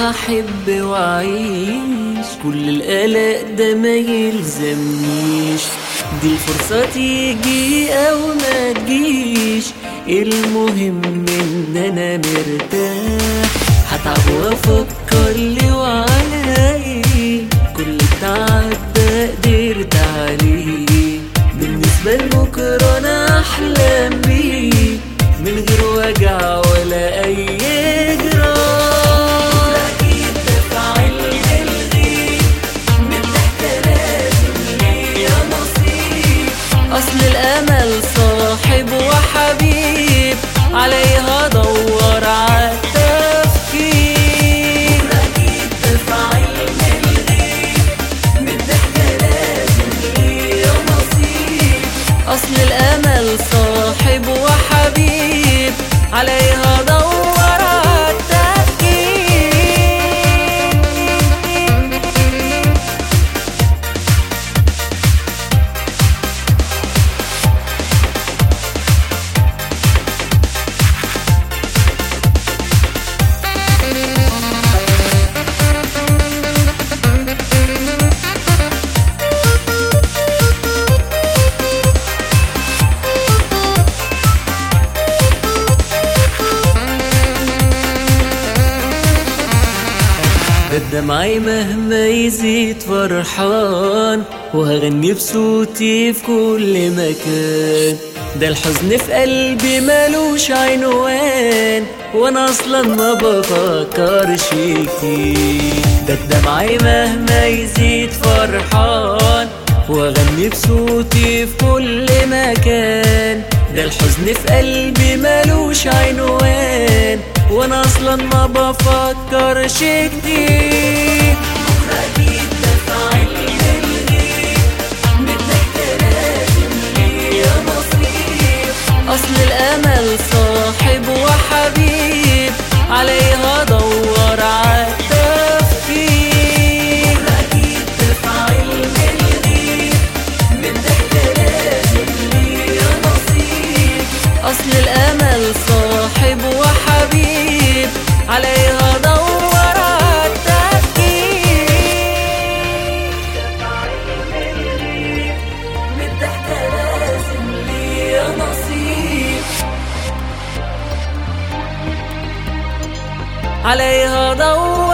هحب وأعيش، كل القلق ده ما يلزمنيش. دي الفرصة تيجي أو ما تجيش، المهم إن أنا مرتاح. هتعب وأفكر لي وعلي، كل التعب ده قدرت عليه. بالنسبة لبكرة أنا أحلم بيه، من غير وجع ولا أي جراح. أكيد دفع الغيب، من ضحكة لازم ليا نصيب. أصل الأمل صاحب وحبيب، عليها أدور عالتفكير. أكيد دفع الغيب، من ضحكة لازم ليا نصيب. أصل الأمل صاحب وحبيب، عليها دور التفكير. دمعي مهما يزيد فرحان، وهغني بصوتي في كل مكان. ده الحزن في قلبي ملوش عنوان، وانا اصلا ما بفكرش كتير. ده دمعي مهما يزيد فرحان، وهغني بصوتي في كل مكان. ده الحزن في قلبي ملوش عنوان، وانا اصلا ما بفكرش كتير. أكيد دفع الغيب، من ضحكة لازم ليا نصيب. أصل الأمل صاحب وحبيب، عليها أدور عالتفكير. أكيد دفع الغيب، من ضحكة لازم ليا نصيب. أصل الأمل صاحب وحبيب، عليها دور التفكير. من ضحكة لازم ليا نصيب، عليها دور